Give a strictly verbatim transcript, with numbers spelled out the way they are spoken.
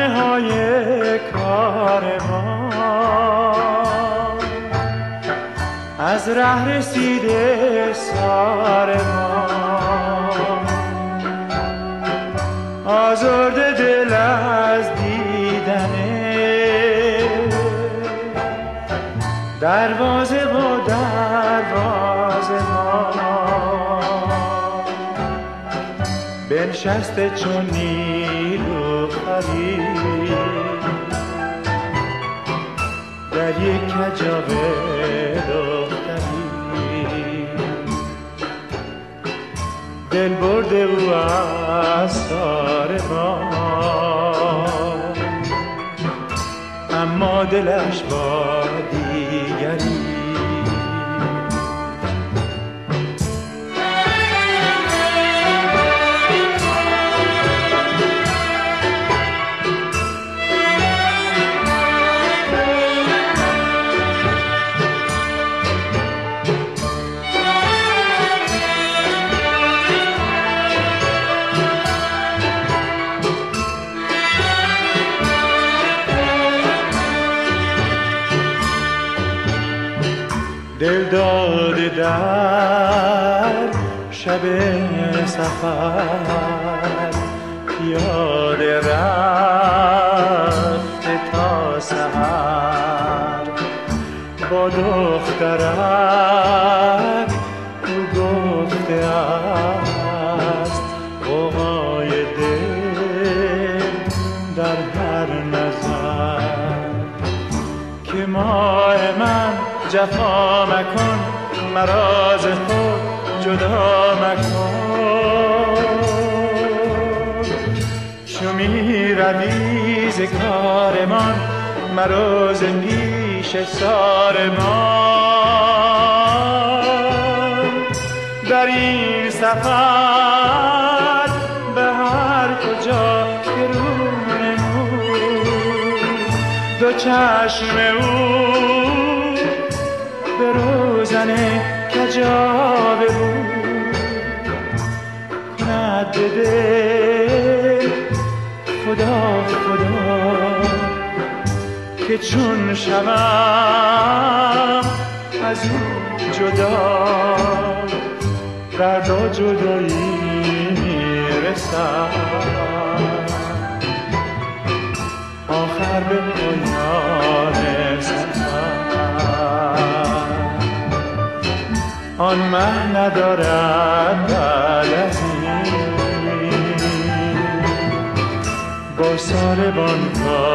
خانه های کاروان از ره رسیده سارمان، آزرده دل از دیدنه دروازه و دروازه ما، بنشسته چون نیلوفری در یک کجاوه دختری، دل برده او از سار ما، اما دلش با دیگری. دل داده در شب سفر، پیاده رفته تا سحر، با دخترک او گفته است غوغای دل در هر نظر، که ماه من جفا مکن، مرا ز خود جدا مکن، چو می روی ز کارمان مرا ز پیش سارمان. در این سفر به هر کجا که رو نمود، دو چشم او به روزن کجاوه بود، کند به دل خدا خدا که چون شوم از او جدا، درد و جدایی میرسم، آخر به پایان آن مه ندارد بعد از این، با ساربان کار